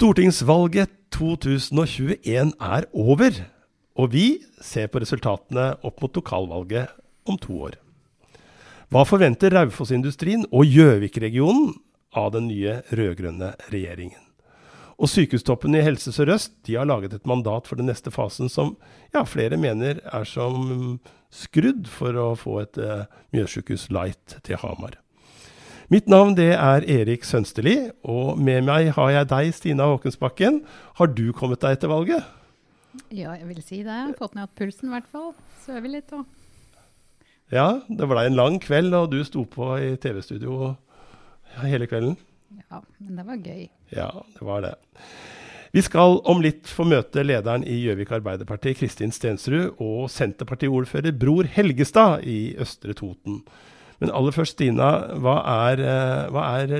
Stortingsvalget 2021 er over, og vi ser på resultatene opp mot lokalvalget om 2 år. Hva forventer Raufoss-industrien og Gjøvik-regionen av den nye rødgrønne regjeringen? Og sykehustoppen i Helse Sør-Øst, de har laget et mandat for den neste fasen som flere mener er som skrudd for å få et Mjøssykehus Light til Hamar. Mitt navn det er Erik Sønsteli, og med meg har jeg deg, Stina Håkensbakken. Har du kommet deg etter valget? Ja, jeg vil si det. Jeg har fått ned pulsen i hvert fall. Søver litt også. Ja, det ble en lang kveld, og du sto på i TV-studio hele kvelden. Ja, men det var gøy. Ja, det var det. Vi skal om litt få møte lederen i Gjøvik Arbeiderparti, Kristin Stensrud, og Senterparti-ordfører Bror Helgestad i Østre Toten. Men aller først, Stina, hva er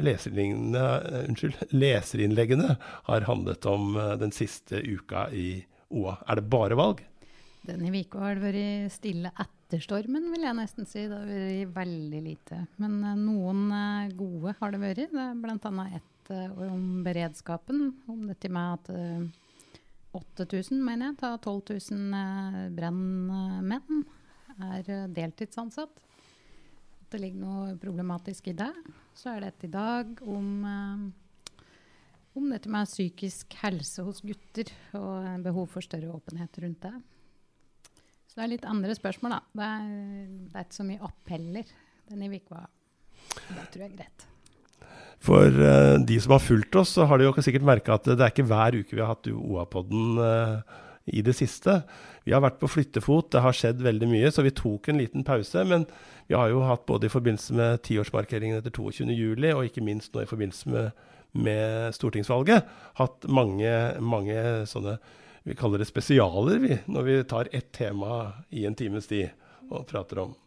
leserinnleggene har handlet om den siste uka i OA? Er det bare valg? Denne uka har det vært stille etter stormen, vil jeg nesten si. Det har vært veldig lite. Men noen gode har det vært. Det er blant annet ett om beredskapen. Om dette med at 8000, mener jeg, 12 000 brennmenn er deltidsansatt. Det ligger noe problematisk i det. Så er det et i dag om dette med psykisk helse hos gutter og behov for større åpenhet rundt det. Så det er litt andre spørsmål da. Det er ikke så mye appeller denne uka. Det tror jeg er greit. For de som har fulgt oss, så har de jo sikkert merket at det er ikke hver uke vi har hatt OA-podden i det siste. Vi har vært på flyttefot, det har skjedd veldig mye, så vi tok en liten pause, men vi har jo hatt både i forbindelse med 10-årsmarkeringen etter 22. juli, og ikke minst nå i forbindelse med stortingsvalget, hatt mange sånne, vi kaller det spesialer, når vi tar ett tema i en times tid og prater om.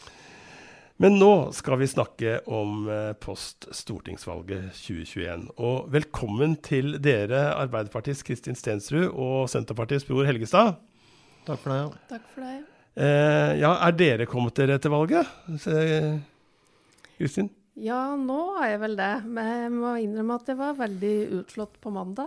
Men nå skal vi snakke om post-stortingsvalget 2021. Og velkommen til dere, Arbeiderpartiets Kristin Stensrud og Senterpartiets Bror Helgestad. Takk for det. Takk for det. Er dere kommet dere etter valget? Kristin? Ja, nå er jeg vel det. Men jeg må innrømme at jeg var veldig utslått på mandag.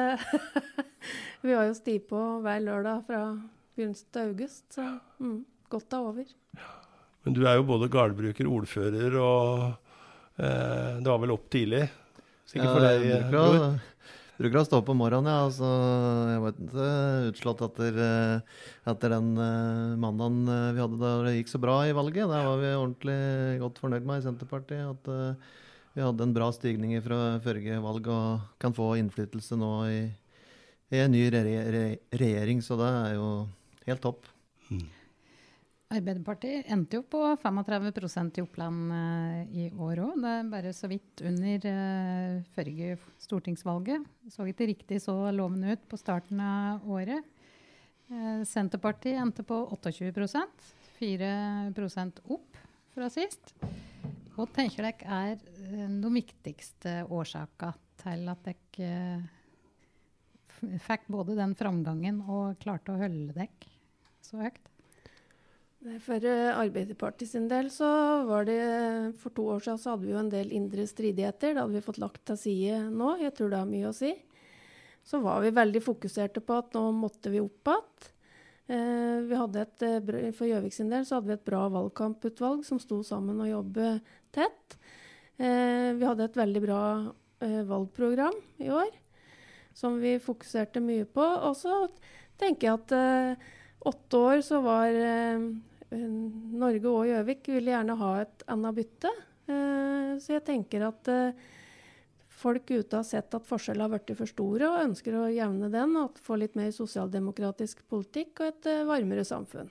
Vi har jo sti på hver lørdag fra begynnelsen til august, så godt er over. Men du er jo både gardbruker, ordfører, og det var vel opp tidlig? Sikkert for deg, Bror? Bruker å stå på morgenen, ja. Altså, jeg var ikke utslått etter den mandagen vi hadde da det gikk så bra i valget. Der var vi ordentlig godt fornøyd med i Senterpartiet, at vi hadde en bra stigning fra forrige valg og kan få innflytelse nå i en ny regjering, så det er jo helt topp. Arbeiderpartiet endte jo på 35% i Oppland i år også. Det er bare så vidt under forrige stortingsvalget. Så ikke riktig så lovende ut på starten av året. Senterpartiet endte på 28%, 4% opp fra sist. Og tenker dere er de viktigste årsakene til at dere fikk både den framgangen og klarte å holde dere så høyt? For Arbeiderpartiet sin del så var det, for 2 år siden så hadde vi jo en del indre stridigheter, det hadde vi fått lagt til side nå, jeg tror det har mye å si. Så var vi veldig fokuserte på at nå måtte vi opp igjen. Vi hadde for Gjøvik sin del så hadde vi et bra valgkamputvalg som sto sammen og jobbet tett. Vi hadde et veldig bra valgprogram i år, som vi fokuserte mye på. Og så tenker jeg at 8 år så var Norge og Gjøvik ville gjerne ha et annet bytte. Så jeg tenker at folk ute har sett at forskjellene har vært for store og ønsker å jevne den og få litt mer sosialdemokratisk politikk og et varmere samfunn.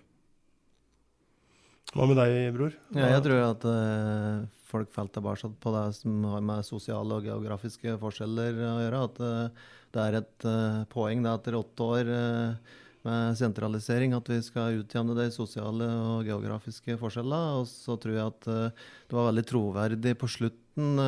Hva med deg, Bror? Ja, jeg tror at folk falt tilbake på det som har med sosiale og geografiske forskjeller å gjøre. At det er et poeng da, etter 8 år med sentralisering, at vi skal utjevne de sosiale og geografiske forskjellene. Og så tror jeg at det var veldig troverdig på slutten,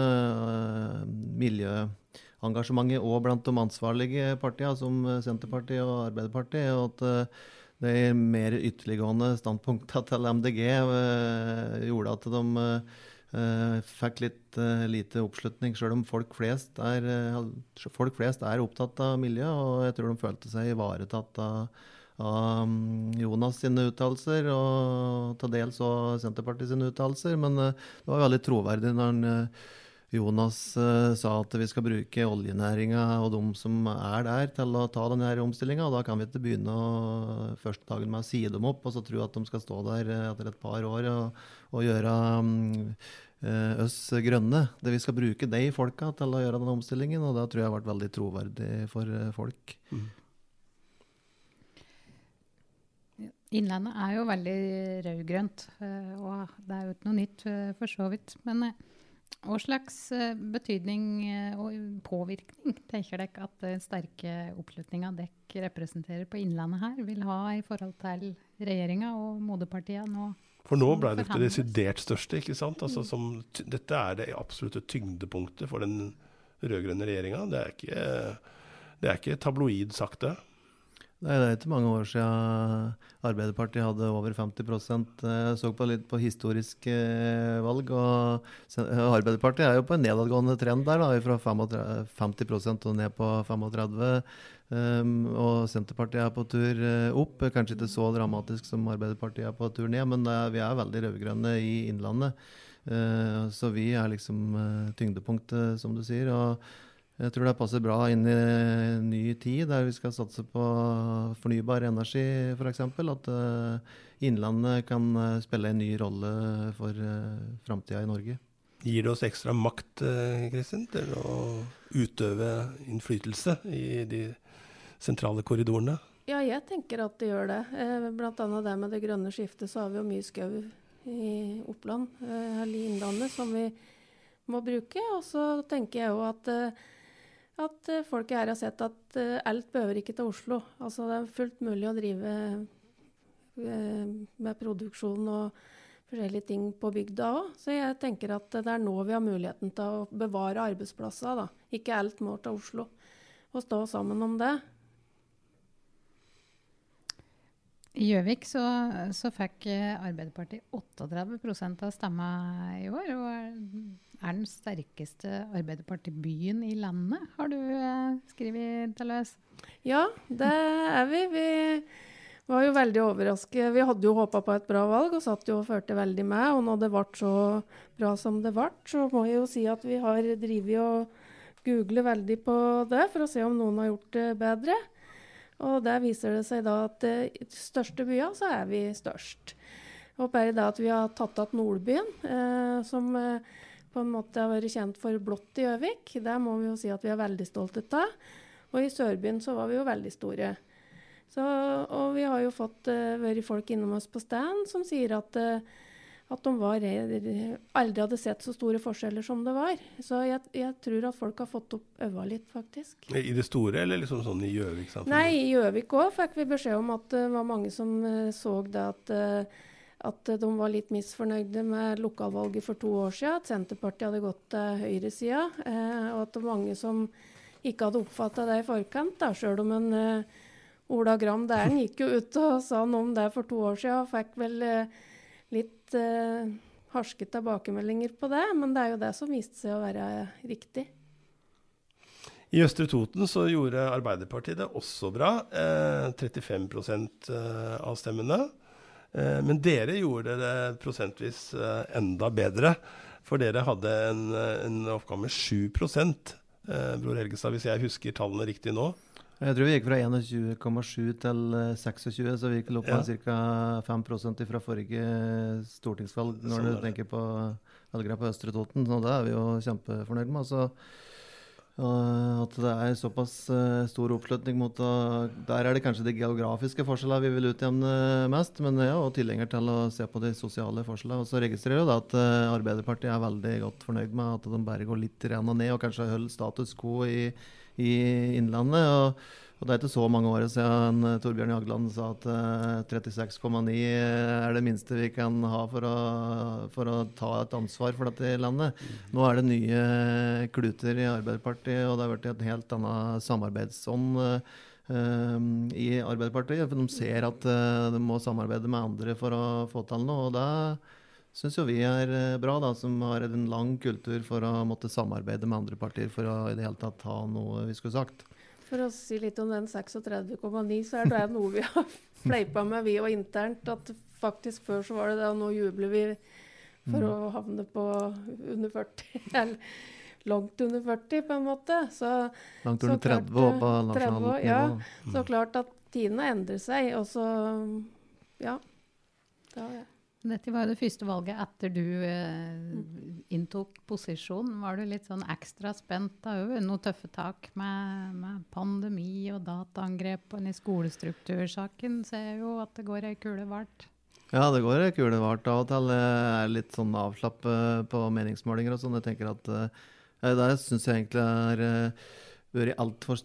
miljøengasjementet og blant de ansvarlige partiene, som Senterpartiet og Arbeiderpartiet, og at de mer ytterliggående standpunktene til MDG gjorde at de fikk litt lite oppslutning, selv om folk flest er opptatt av miljø, og jeg tror de følte seg ivaretatt av Jonas sine uttalelser, og til dels også Senterpartiet sine uttalelser, men det var veldig troverdig når Jonas sa at vi skal bruke oljenæringen og de som der til å ta denne omstillingen, og da kan vi ikke begynne første dagen med å si dem opp, og så tro at de skal stå der etter et par år og gjøre oss grønne. Vi skal bruke de folka til å gjøre denne omstillingen, og da tror jeg det har vært veldig troverdig for folk. Innlandet jo veldig rødgrønt, og det jo ikke noe nytt for så vidt. Men hva slags betydning og påvirkning tenker dere at den sterke oppslutningen dere representerer på Innlandet her vil ha i forhold til regjeringen og moderpartiet nå? For nå ble dette det desidert største, ikke sant? Altså, dette det absolutte tyngdepunktet for den rødgrønne regjeringen. Det ikke tabloid sagt det. Nei, det ikke mange år siden Arbeiderpartiet hadde over 50%. Jeg så litt på historisk valg, og Arbeiderpartiet jo på en nedadgående trend der, da, fra 50% og ned på 35%. Og Senterpartiet på tur opp, kanskje ikke så dramatisk som Arbeiderpartiet på tur ned, men vi veldig rødgrønne i Innlandet. Så vi liksom tyngdepunktet, som du sier, og jeg tror det passer bra inn i en ny tid, der vi skal satse på fornybar energi, for eksempel, at Innlandet kan spille en ny rolle for fremtiden i Norge. Gir det oss ekstra makt, Kristin, til å utøve innflytelse i de sentrale korridorene? Ja, jeg tenker at det gjør det. Blant annet det med det grønne skiftet, så har vi jo mye skau i Oppland, eller i Innlandet, som vi må bruke. Og så tenker jeg jo at folk her har sett at alt behøver ikke til Oslo. Altså det fullt mulig å drive med produksjon og forskjellige ting på bygda også. Så jeg tenker at det nå vi har muligheten til å bevare arbeidsplasser, da. Ikke alt må til Oslo. Og stå sammen om det. I Gjøvik så fikk Arbeiderpartiet 38% av stemmen i år, og den sterkeste Arbeiderpartibyen i landet, har du skrevet til oss? Ja, det vi. Vi var jo veldig overrasket. Vi hadde jo håpet på et bra valg, og satt jo og førte veldig med, og når det ble så bra som det ble, så må jeg jo si at vi har drivet og googlet veldig på det, for å se om noen har gjort det bedre. Og der viser det seg da at i de største byene så vi størst. Og bare det at vi har tatt av Nordbyen, som på en måte har vært kjent for blått i Gjøvik, der må vi jo si at vi veldig stolte av. Og i Sørbyen så var vi jo veldig store. Så, og vi har jo vært folk innom oss på stand som sier at de aldri hadde sett så store forskjeller som det var. Så jeg tror at folk har fått opp øva litt, faktisk. I det store, eller liksom sånn i Gjøvik? Nei, i Gjøvik også fikk vi beskjed om at det var mange som så det at de var litt misfornøyde med lokalvalget for 2 år siden, at Senterpartiet hadde gått til høyresiden, og at det var mange som ikke hadde oppfattet det i forkant, da, selv om en Ola Gram der gikk jo ut og sa noe om det for 2 år siden, og fikk vel litt harsket tilbakemeldinger på det, men det jo det som viste seg å være riktig. I Østre Toten så gjorde Arbeiderpartiet det også bra, 35% av stemmene. Men dere gjorde det prosentvis enda bedre, for dere hadde en oppgave med 7%, Bror Helgestad, hvis jeg husker tallene riktig nå. Jeg tror vi gikk fra 21,7 til 26, så vi gikk opp med ca. 5% fra forrige stortingsvalg, når du tenker på velgere på Østre Toten. Og det vi jo kjempefornøyd med. Så, at det såpass stor oppslutning mot der det kanskje de geografiske forskjellene vi vil utjevne mest, men jeg også tilhenger til å se på de sosiale forskjellene. Og så registrerer jeg da at Arbeiderpartiet veldig godt fornøyd med at de bare går litt ned og kanskje holder status quo i Innlandet, og det ikke så mange år siden Torbjørn Jagland sa at 36,9 det minste vi kan ha for å ta et ansvar for dette landet. Nå det nye kluter i Arbeiderpartiet, og det har vært et helt annet samarbeidsånd i Arbeiderpartiet, for de ser at de må samarbeide med andre for å få til noe, og synes jo vi bra da, som har en lang kultur for å måtte samarbeide med andre partier for å i det hele tatt ha noe vi skulle sagt. For å si litt om den 36,9, så det noe vi har fleipa med vi og internt, at faktisk før så var det da, nå jubler vi for å havne på under 40, eller langt under 40 på en måte. Så, langt under 30 år på nasjonalt nivå. Ja, så klart at tidene endrer seg, og så, ja. Dette var jo det første valget etter du inntok posisjon. Var du litt sånn ekstra spent? Det har jo vært noen tøffe tak med pandemi og dataangrep og i skolestruktursaken. Ser jeg jo at det går ei kule vart. Ja, det går ei kule vart av og til. Jeg litt sånn avslapp på meningsmålinger og sånn. Jeg tenker at det synes jeg egentlig vært alt for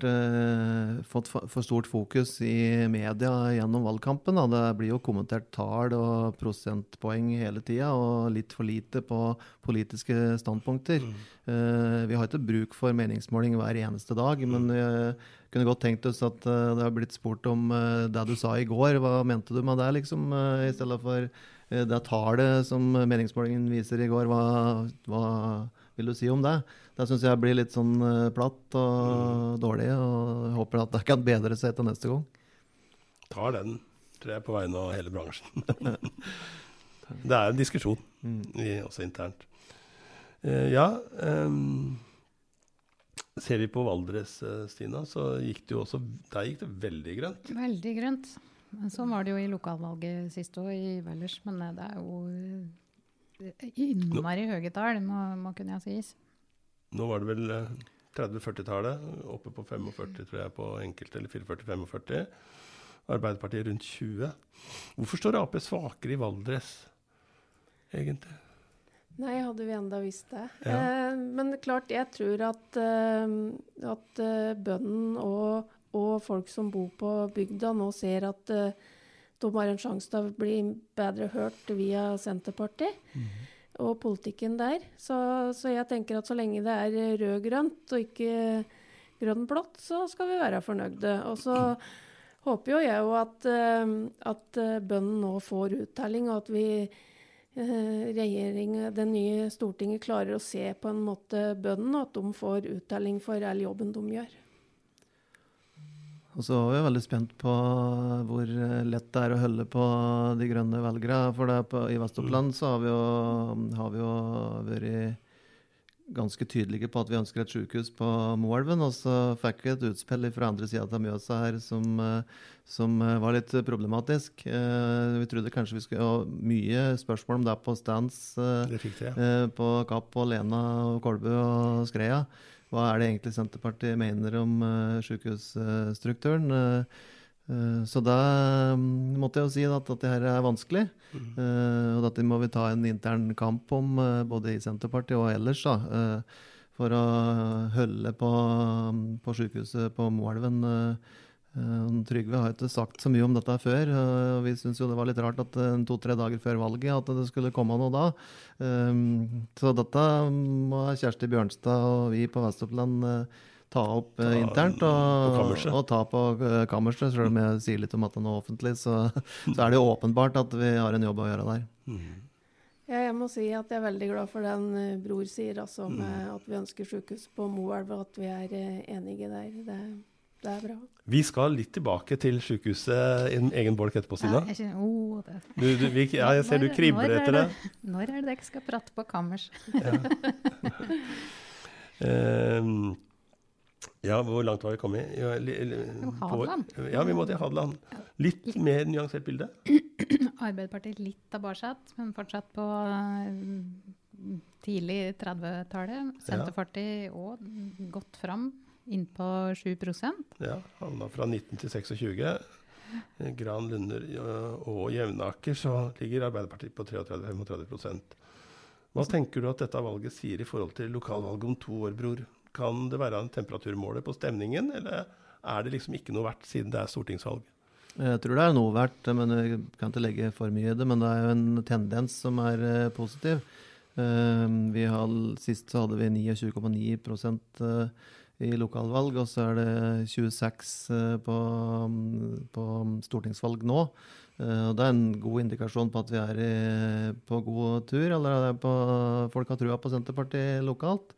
stort fokus i media gjennom valgkampen. Da. Det blir jo kommentert tall og prosentpoeng hele tiden, og litt for lite på politiske standpunkter. Vi har ikke bruk for meningsmåling hver eneste dag, men jeg kunne godt tenkt oss at det har blitt spurt om det du sa i går. Hva mente du med det, liksom? I stedet for det tallet som meningsmålingen viser i går. Hva vil du si om det? Det synes jeg blir litt sånn platt og dårlig, og jeg håper at det kan bedre seg til neste gang. Tar den, tror jeg, på vegne av hele bransjen. Det en diskusjon, også internt. Ser vi på Valdres, Stina, så gikk det jo også, der gikk det veldig grønt. Veldig grønt. Men sånn var det jo i lokalvalget siste år i Valdres, men det jo innmari høye tall, må kunne jeg sies. Nå var det vel 30-40-tallet, oppe på 45 tror jeg på enkelte, eller 44-45. Arbeiderpartiet rundt 20. Hvorfor står AP svakere i Valdres, egentlig? Nei, hadde vi enda visst det. Ja. Men klart, jeg tror at bønden og folk som bor på bygda nå ser at de har en sjanse til å bli bedre hørt via Senterpartiet og politikken der. Så jeg tenker at så lenge det rød-grønt og ikke grønn-blått, så skal vi være fornøyde. Og så håper jo jeg at bønden nå får uttelling, og at det nye Stortinget klarer å se på en måte bønden, og at de får uttelling for all jobben de gjør. Og så var vi veldig spent på hvor lett det å holde på de grønne velgere. For i Vest-Oppland så har vi jo vært ganske tydelige på at vi ønsker et sykehus på Moelven. Og så fikk vi et utspill fra andre siden av Mjøsa her som var litt problematisk. Vi trodde kanskje vi skulle ha mye spørsmål om det på stands på Kapp og Lena og Kolbu og Skreia. Hva det egentlig Senterpartiet mener om sykehusstrukturen? Så da måtte jeg jo si at dette her vanskelig, og dette må vi ta en intern kamp om, både i Senterpartiet og ellers, for å holde på sykehuset på Moelven. Trygve har ikke sagt så mye om dette før, og vi synes jo det var litt rart at 2-3 dager før valget at det skulle komme noe da. Så dette må Kjersti Bjørnstad og vi på Vest-Oppland ta opp internt og ta på kammerset. Selv om jeg sier litt om at det nå er offentlig, så det jo åpenbart at vi har en jobb å gjøre der. Ja, jeg må si at jeg veldig glad for den Bror sier, altså, med at vi ønsker sykehus på Moelv, og at vi enige der. Det bra. Vi skal litt tilbake til sykehuset i en egen bolk etterpå, Stina. Jeg ser du kribler etter det. Når det dere skal prate på kammers? Hvor langt var vi kommet? Hadeland. Ja, vi må til Hadeland. Litt mer nyansert bilde. Arbeiderpartiet litt tilbakesatt, men fortsatt på tidlig 30-tallet. Senterpartiet også gått fram inn på 7%. Ja, havna fra 19 til 26. Gran, Lunder og Jevnaker, så ligger Arbeiderpartiet på 33-35%. Hva tenker du at dette valget sier i forhold til lokalvalget om 2 år, Bror? Kan det være en temperaturmåler på stemningen, eller det liksom ikke noe verdt siden det stortingsvalg? Jeg tror det noe verdt, men jeg kan ikke legge for mye i det, men det jo en tendens som positiv. Sist så hadde vi 29,9% i lokalvalg, og så det 26 på stortingsvalg nå. Og det en god indikasjon på at vi på god tur, eller folk har trua på Senterpartiet lokalt.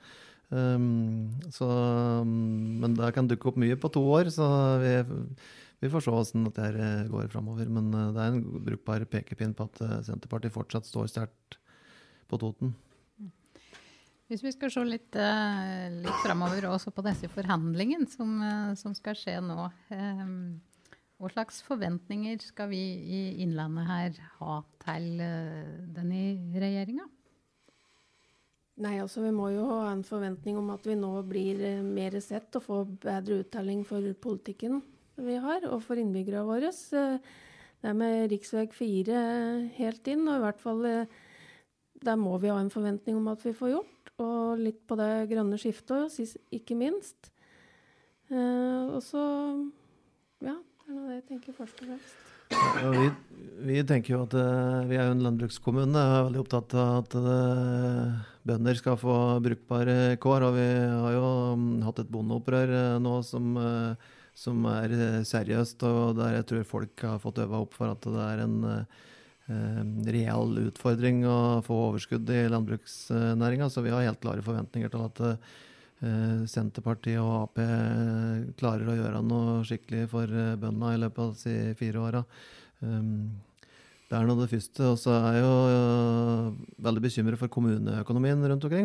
Men det kan dukke opp mye på 2 år, så vi får se hvordan det går fremover. Men det en brukbar pekepinn på at Senterpartiet fortsatt står sterkt på Toten. Hvis vi skal se litt fremover også på disse forhandlingene som skal skje nå, hva slags forventninger skal vi i Innlandet her ha til denne regjeringen? Nei, altså vi må jo ha en forventning om at vi nå blir mer sett og får bedre uttelling for politikken vi har, og for innbyggere våre. Det med riksvei 4 helt inn, og i hvert fall der må vi ha en forventning om at vi får gjort. Og litt på det grønne skiftet, ikke minst. Og så, ja, det noe det jeg tenker først og fremst. Ja, vi tenker jo at vi jo en landbrukskommune, og er veldig opptatt av at bønder skal få brukbare kår, og vi har jo hatt et bondeopprør nå som seriøst, og der jeg tror folk har fått øva opp for at det en reell utfordring å få overskudd i landbruksnæringen, så vi har helt klare forventninger til at Senterpartiet og AP klarer å gjøre noe skikkelig for bøndene i løpet av de 4 årene. Det nå det første, og så jeg jo veldig bekymret for kommuneøkonomien rundt omkring.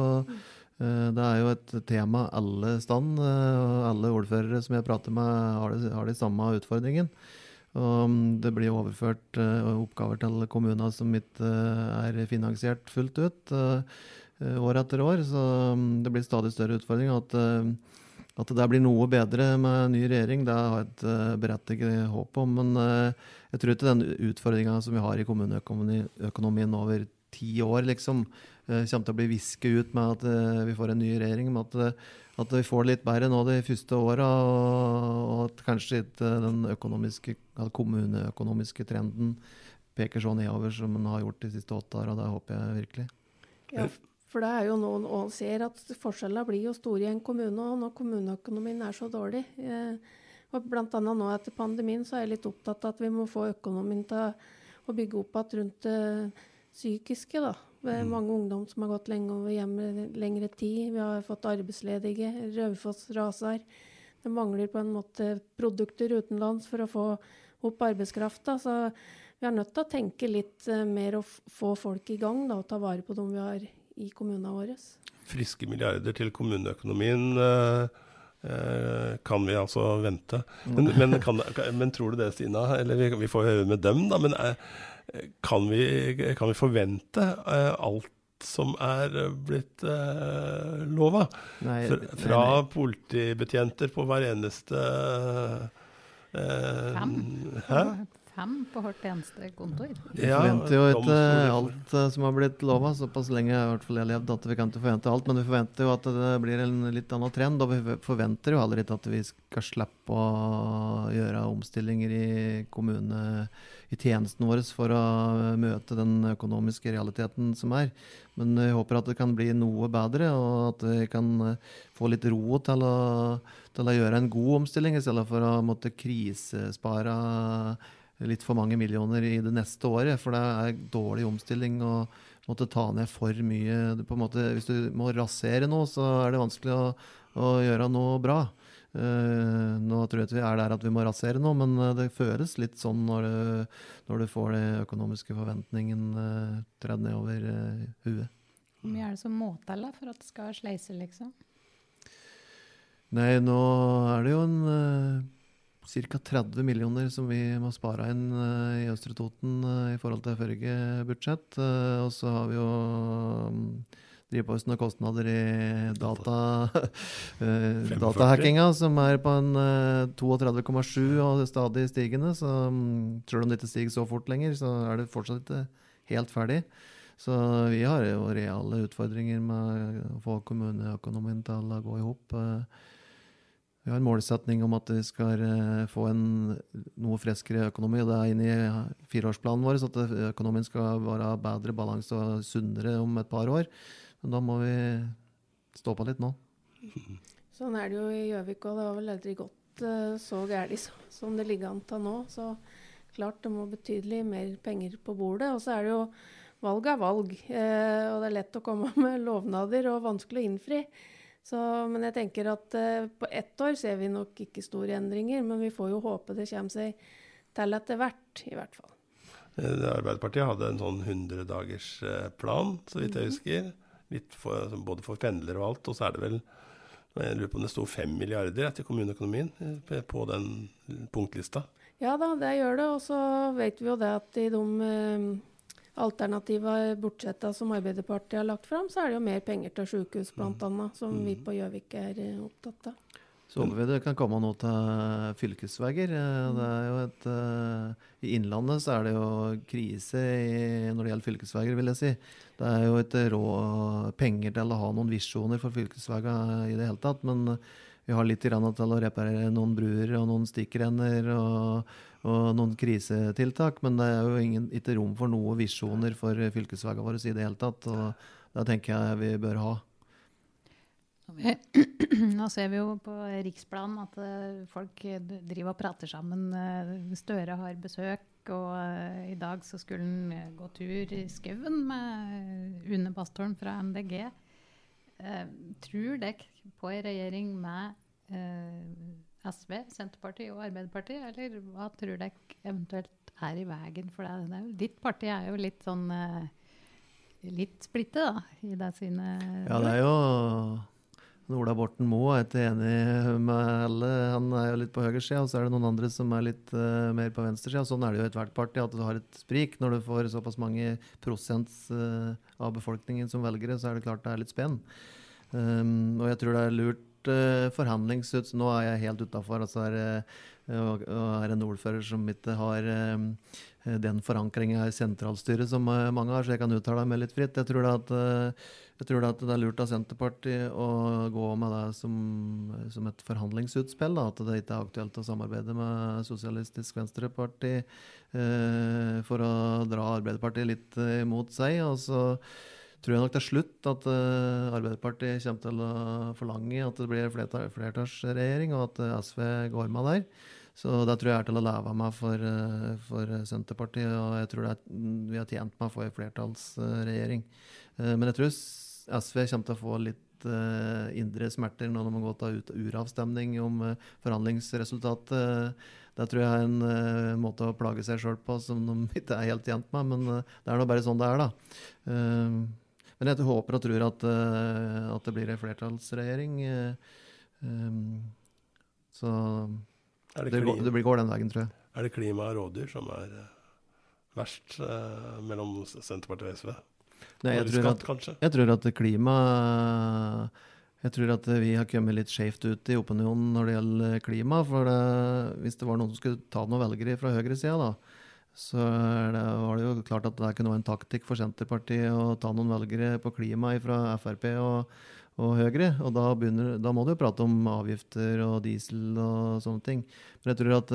Det jo et tema alle stand, og alle ordførere som jeg prater med har de samme utfordringen. Og det blir overført oppgaver til kommuner som ikke finansiert fullt ut år etter år, så det blir stadig større utfordring. At det blir noe bedre med ny regjering, det har jeg et berettiget håp om, men jeg tror ikke den utfordringen som vi har i kommuneøkonomien over 10 år liksom, kommer til å bli visket ut med at vi får en ny regjering, med at vi får litt bedre nå de første årene, og at kanskje ikke den kommuneøkonomiske trenden peker så nedover som den har gjort de siste 8 årene, det håper jeg virkelig. Ja, for det jo noen og ser at forskjellene blir jo store i en kommune, og når kommuneøkonomien så dårlig. Og blant annet nå etter pandemien så jeg litt opptatt av at vi må få økonomien til å bygge opp at rundt det psykiske da. Det mange ungdom som har gått lengre tid. Vi har fått arbeidsledige, Raufoss raser. Det mangler på en måte produkter utenlands for å få opp arbeidskrafta. Så vi nødt til å tenke litt mer og få folk i gang da, og ta vare på dem vi har i kommunene våre. Friske milliarder til kommuneøkonomien kan vi altså vente. Men tror du det, Stina? Eller vi får høre med dem da, men kan vi forvente alt som blitt lovet? Fra politibetjenter på hver eneste 5 på hvert eneste kontor. Vi forventer jo ikke alt som har blitt lovet, såpass lenge i hvert fall jeg levd at vi kan ikke forvente alt, men vi forventer jo at det blir en litt annen trend, og vi forventer jo aldri at vi skal slippe å gjøre omstillinger i tjenesten vår for å møte den økonomiske realiteten som men jeg håper at det kan bli noe bedre, og at vi kan få litt ro til å gjøre en god omstilling, i stedet for å måtte krisespare litt for mange millioner i det neste året, for det dårlig omstilling å måtte ta ned for mye. På en måte, hvis du må rasere noe, så det vanskelig å gjøre noe bra. Nå tror jeg ikke vi der at vi må rasere noe, men det føles litt sånn når du får de økonomiske forventningene tredd ned over huet. Hvor mye det som må til for at det skal sleise, liksom? Nei, nå det jo cirka 30 millioner som vi må spare inn i Østre Toten i forhold til forrige budsjett. Og så har vi jo driver på oss noen kostnader i datahackinga, som på en 32,7 og stadig stigende. Så selv om det ikke stiger så fort lenger, så det fortsatt ikke helt ferdig. Så vi har jo reale utfordringer med å få kommuneøkonomien til å gå i hop. Vi har en målsetning om at vi skal få en noe friskere økonomi, og det inne i 4-årsplanen vår, så at økonomien skal være bedre balans og sunnere om et par år. Men da må vi stå på litt nå. Sånn det jo i Gjøvik, og det var vel aldri gått så gærlig som det ligger an til nå. Så klart det må betydelig mer penger på bordet. Og så er det jo valg er valg, og det er lett å komme med lovnader og vanskelig å innfri. Men jeg tenker at på ett år ser vi nok ikke store endringer, men vi får jo håpe det kommer seg til etter hvert, i hvert fall. Arbeiderpartiet hadde en sånn 100-dagers plan, så vidt jeg husker. Både for pendler og alt, og så er det vel, jeg lurer på om det stod 5 milliarder etter kommuneøkonomien på den punktlista. Ja da, det gjør det, og så vet vi jo det at i de alternative budsjetter som Arbeiderpartiet har lagt frem, så er det jo mer penger til sykehus blant annet, som vi på Gjøvik er opptatt av. Så håper vi det kan komme noe til fylkesveier. Det er jo I Innlandet så er det jo krise når det gjelder fylkesveier, vil jeg si. Det er jo ikke råd penger til å ha noen visjoner for fylkesveier i det hele tatt, men vi har litt grann til å reparere noen bruer og noen stikkrenner og noen krisetiltak, men det er jo ikke rom for noen visjoner for fylkesveier våre i det hele tatt, og det tenker jeg vi bør ha. Nå ser vi jo på riksplan at folk driver og prater sammen. Støre har besøk, og i dag så skulle han gå tur i skauen med Une Bastholm fra MDG. Tror dere på en regjering med SV, Senterpartiet og Arbeiderpartiet, eller hva tror dere eventuelt er i veien for det? Ditt parti er jo litt sånn litt splittet da, i det sine... Ja, det er jo... Ola Borten Moe er ikke enig med alle. Han er jo litt på høyre siden, og så er det noen andre som er litt mer på venstre siden. Sånn er det jo i hvert parti, at du har et sprik. Når du får såpass mange prosent av befolkningen som velgere, så er det klart det er litt spenn. Og jeg tror det er lurt Nå er jeg helt utenfor, altså er en ordfører som ikke har den forankringen i sentralstyret som mange har, så jeg kan uttale meg litt fritt. Jeg tror at det er lurt av Senterpartiet å gå med det som et forhandlingsutspill, da, at det ikke er aktuelt å samarbeide med Sosialistisk Venstreparti for å dra Arbeiderpartiet litt mot seg, og så tror jeg nok til slutt at Arbeiderpartiet kommer til å forlange at det blir flertallsregjering, og at SV går med der. Så det tror jeg er til å leve med for Senterpartiet, og jeg tror vi har tjent med å få en flertallsregjering. Men jeg tror SV kommer til å få litt indre smerter når de må gå til uravstemning om forhandlingsresultatet. Det tror jeg er en måte å plage seg selv på som de ikke er helt tjent med, men det er nå bare sånn det er da. Men jeg håper og tror at det blir en flertallsregjering. Så det går den veien, tror jeg. Er det klima og rådyr som er verst mellom Senterpartiet og SV? Nei, jeg tror at klima... Jeg tror at vi har kommet litt skjevt ut i opinionen når det gjelder klima, for hvis det var noen som skulle ta noen velgere fra høyre siden da, så var det jo klart at det er ikke noe en taktikk for Senterpartiet å ta noen velgere på klima fra FRP og Høyre, og da må du jo prate om avgifter og diesel og sånne ting. Men jeg tror at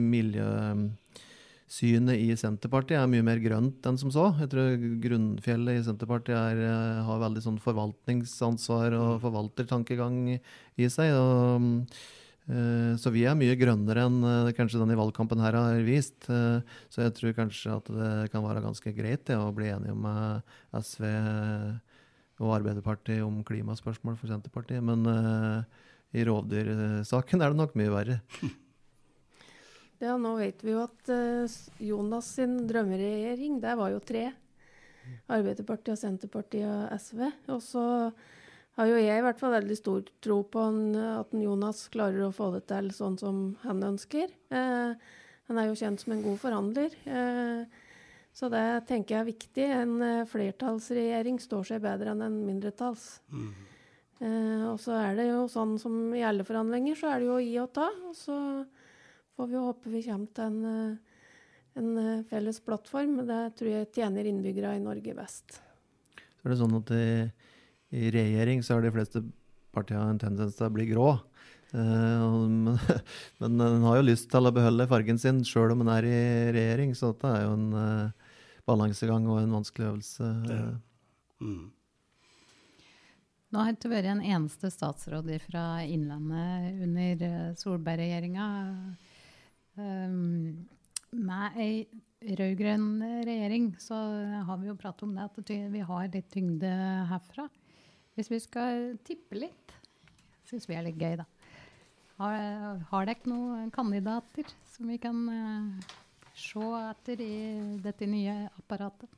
miljøsynet i Senterpartiet er mye mer grønt enn som så. Jeg tror grunnfjellet i Senterpartiet har veldig sånn forvaltningsansvar og forvaltertankegang i seg, så vi er mye grønnere enn kanskje den i valgkampen her har vist. Så jeg tror kanskje at det kan være ganske greit å bli enige med SV og Arbeiderpartiet om klimaspørsmål for Senterpartiet, men i rovdyrsaken er det nok mye verre. Ja, nå vet vi jo at Jonas sin drømmeregjering, det var jo 3. Arbeiderpartiet, Senterpartiet og SV. Og så har jo jeg i hvert fall veldig stor tro på at Jonas klarer å få det til sånn som han ønsker. Han er jo kjent som en god forhandler. Så det tenker jeg er viktig. En flertallsregjering står seg bedre enn en mindretalls. Og så er det jo sånn som i alle forhandlinger, så er det jo å gi og ta. Og så får vi håpe vi kommer til en felles plattform. Det tror jeg tjener innbyggere i Norge best. Så er det sånn at i regjering så har de fleste partiene en tendens til å bli grå. Men den har jo lyst til å beholde fargen sin selv om den er i regjering, så dette er jo en balansegang og en vanskelig øvelse. Nå har det ikke vært en eneste statsråd fra Innlandet under Solberg-regjeringa. Med en rød-grønn regjering så har vi jo pratet om det, at vi har litt tyngde herfra. Hvis vi skal tippe litt, synes vi litt gøy da. Har dere noen kandidater som vi kan se etter i dette nye apparatet?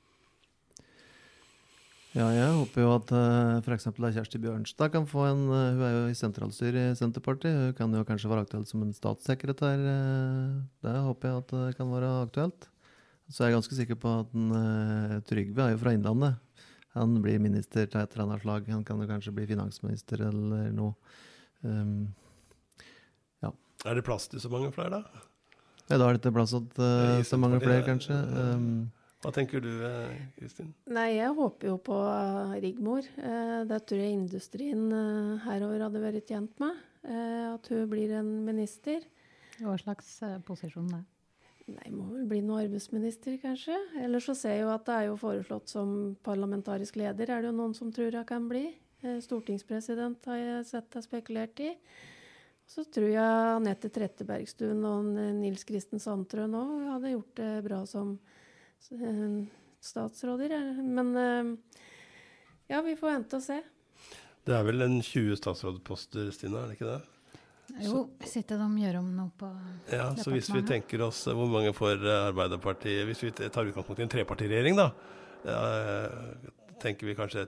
Ja, jeg håper jo at for eksempel Kjersti Bjørnstad kan få hun er jo i sentralstyret i Senterpartiet, hun kan jo kanskje være aktuell som en statssekretær, det håper jeg at det kan være aktuelt. Så jeg ganske sikker på at Trygve er jo fra Innlandet, han blir minister til et eller annet slag, han kan jo kanskje bli finansminister eller noe. Ja. Er det plass til så mange flere da? Ja, da er det ikke plass til så mange flere kanskje. Hva tenker du, Kristin? Nei, jeg håper jo på Rigmor. Det tror jeg industrien herover hadde vært tjent med. At hun blir en minister. Hva slags posisjon det? Nei, må vel bli noen arbeidsminister kanskje. Ellers så ser jeg jo at det er jo foreslått som parlamentarisk leder. Er det jo noen som tror jeg kan bli. Stortingspresident har jeg sett det spekulert i. Så tror jeg Anette Trettebergstuen og Nils Kristen Sandtrøen også hadde gjort det bra som statsråder, men ja, vi får vente og se. Det er vel en 20 statsrådposter, Stina, er det ikke det? Jo, sitter de gjør om noe på ja, så hvis vi tenker oss hvor mange får Arbeiderpartiet, hvis vi tar utgangspunkt i en trepartiregjering da, tenker vi kanskje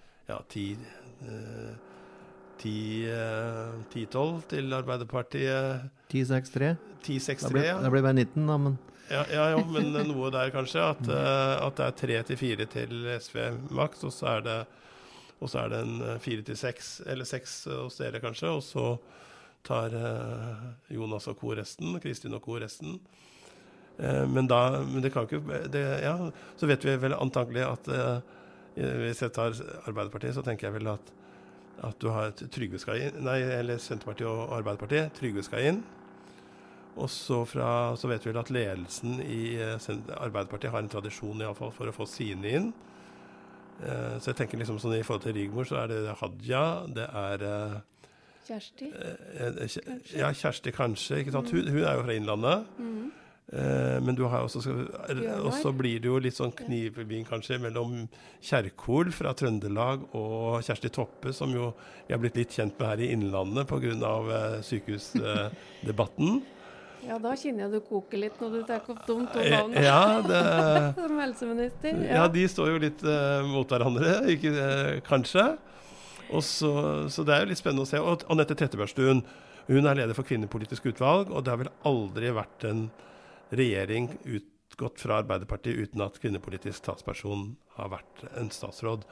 10-12 til Arbeiderpartiet. 10-6-3. 10-6-3, ja. Det blir bare 19 da, men Ja, men noe der kanskje, at det er 3-4 til SV maks, og så er det en 4-6, eller 6 hos dere kanskje, og så tar Jonas og Co resten, Kristin og Co resten. Men det kan ikke, så vet vi vel antagelig at hvis jeg tar Arbeiderpartiet, så tenker jeg vel at du har Trygve skal inn, eller Senterpartiet og Arbeiderpartiet, Trygve skal inn. Og så vet vi vel at ledelsen i Arbeiderpartiet har en tradisjon i alle fall for å få sine inn. Så jeg tenker liksom sånn i forhold til Rigmor, så er det Hadia, det er Kjersti. Ja, Kjersti kanskje, ikke sant? Hun er jo fra Innlandet. Men du har også blir det jo litt sånn kniving kanskje mellom Kjerkol fra Trøndelag og Kjersti Toppe, som jo vi har blitt litt kjent med her i Innlandet på grunn av sykehusdebatten. Ja, da kjenner jeg du koker litt når du tar opp de to navnene. Ja, som helseminister. Ja, de står jo litt mot hverandre, ikke, kanskje. Og så det er jo litt spennende å se. Og Anette Trettebergstuen, hun er leder for Kvinnepolitisk utvalg, og det har vel aldri vært en regjering utgått fra Arbeiderpartiet uten at kvinnepolitisk talsperson har vært en statsråd.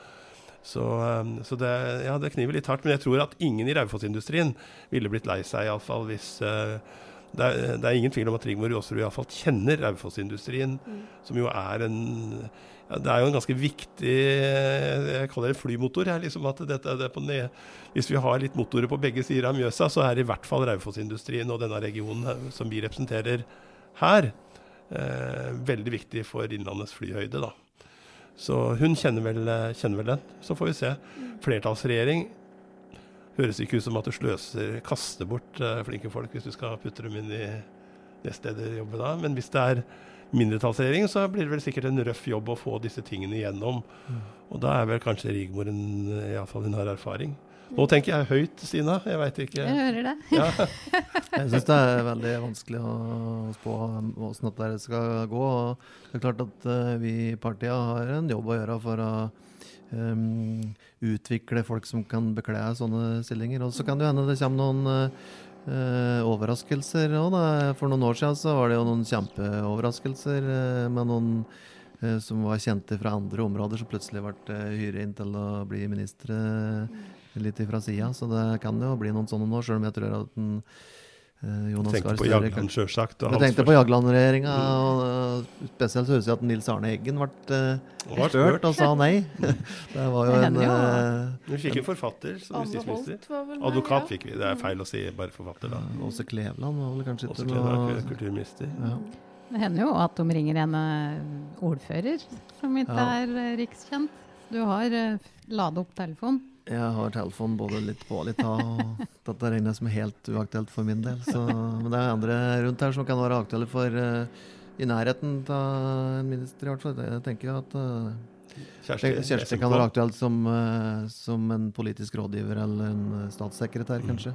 Så det kniver litt hardt, men jeg tror at ingen i Raufoss-industrien ville blitt lei seg i alle fall hvis... Det er ingen tvil om at Rigmor Aasrud i alle fall kjenner Raufoss-industrien, som jo er det er jo en ganske viktig, jeg kaller det flymotor her, liksom at dette er på hvis vi har litt motorer på begge sider av Mjøsa, så er det i hvert fall Raufoss-industrien og denne regionen som vi representerer her, veldig viktig for Innlandets flyhøyde da. Så hun kjenner vel den, så får vi se. Flertallsregjering høres ikke ut som at du kaster bort flinke folk hvis du skal putte dem inn i nestlederjobben da. Men hvis det er mindretallsregjering, så blir det vel sikkert en røff jobb å få disse tingene igjennom. Og da er vel kanskje Rigmor i alle fall hun har erfaring. Nå tenker jeg høyt, Stina. Jeg vet ikke. Jeg hører det. Ja. Jeg synes det er veldig vanskelig å spå hvordan det skal gå. Og det er klart at vi i partiet har en jobb å gjøre for å utvikle folk som kan bekle sånne stillinger. Og så kan det hende det kommer noen overraskelser også, da. For noen år siden så var det jo noen kjempeoverraskelser med noen som var kjente fra andre områder som plutselig ble hyret inn til å bli ministre litt ifra siden. Så det kan jo bli noen sånne nå, selv om jeg tror at Jonas tenkte på Jagland selvsagt. Jeg tenkte på Jagland-regjeringen, og spesielt så husker jeg at Nils Arne Eggen ble spurt og sa nei. Det var jo Vi fikk en forfatter som justisminister. Advokat fikk vi, det er feil å si bare forfatter da. Åse Kleveland var vel kanskje ikke noe kulturminister. Ja. Det hender jo at de ringer en ordfører som ikke er rikskjent. Du har ladet opp telefon. Jeg har telefon både litt på og litt av, og dette regner som helt uaktuelt for min del. Så, men det er andre rundt her som kan være aktuelle for i nærheten av en minister i hvert fall. Jeg tenker at Kjersti kan være aktuelt som en politisk rådgiver eller en statssekretær, kanskje.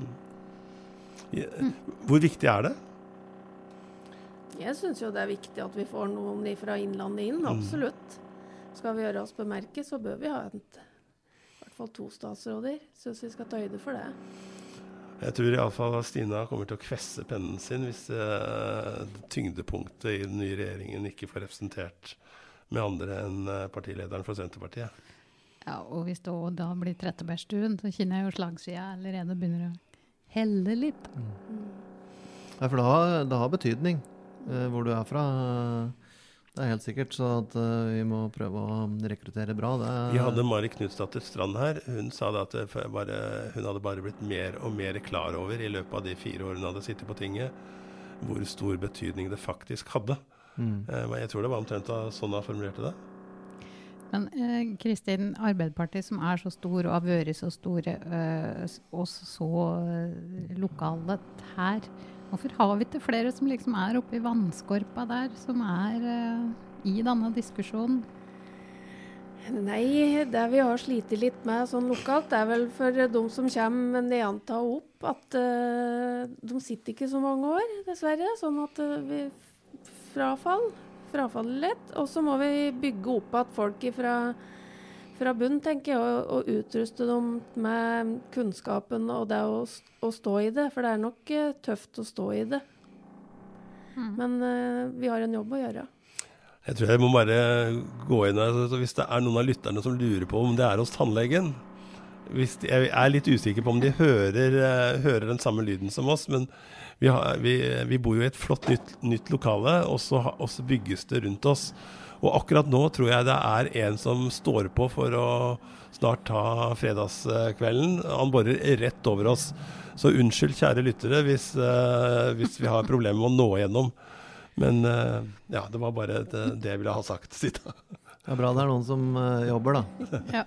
Hvor viktig er det? Jeg synes jo det er viktig at vi får noen fra innlandet inn, absolutt. Skal vi gjøre oss bemerke, så bør vi ha i hvert fall 2 statsråder. Synes vi skal ta høyde for det. Jeg tror i alle fall at Stina kommer til å kvesse pennen sin hvis tyngdepunktet i den nye regjeringen ikke får representert med andre enn partilederen for Senterpartiet. Ja, og hvis det da blir Trettebergstuen, så kjenner jeg jo slagsida allerede begynner å helle litt. Ja, for det har betydning hvor du er fra. Det er helt sikkert, så at vi må prøve å rekruttere bra. Vi hadde Mari Knutsdatter Strand her. Hun sa at hun hadde bare blitt mer og mer klar over i løpet av de 4 årene hun hadde sittet på tinget, hvor stor betydning det faktisk hadde. Jeg tror det var omtrent sånn hun formulerte det. Men Kristin, Arbeiderpartiet som er så stor og har vært så store og så lokale her, hvorfor har vi ikke flere som liksom er oppe i vannskorpa der, som er i denne diskusjonen? Nei, det vi har slitt litt med sånn lokalt, det er vel for de som kommer nedenfra opp, at de sitter ikke så mange år, dessverre, sånn at vi frafaller litt, og så må vi bygge opp at folk fra bunn, tenker jeg, og utruste dem med kunnskapen og det å stå i det, for det er nok tøft å stå i det. Men vi har en jobb å gjøre. Jeg tror jeg må bare gå inn her, så hvis det er noen av lytterne som lurer på om det er hos tannlegen. Jeg er litt usikker på om de hører den samme lyden som oss, men vi bor jo i et flott nytt lokale, og så bygges det rundt oss. Og akkurat nå tror jeg det er en som står på for å snart ta fredagskvelden. Han borer rett over oss. Så unnskyld, kjære lyttere, hvis vi har problemer med å nå igjennom. Men ja, det var bare det jeg ville ha sagt. Det er bra det er noen som jobber, da. Ja.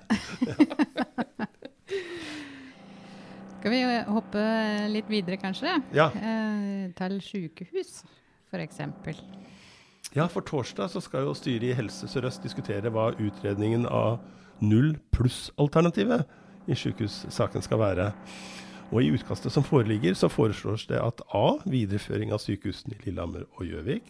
Skal vi hoppe litt videre, kanskje? Ja. Til sykehus, for eksempel. Ja, for torsdag så skal jo styret i Helse Sør-Øst diskutere hva utredningen av 0+-alternativet i sykehussaken skal være. Og i utkastet som foreligger så foreslås det at A, videreføring av sykehusene i Lillehammer og Gjøvik,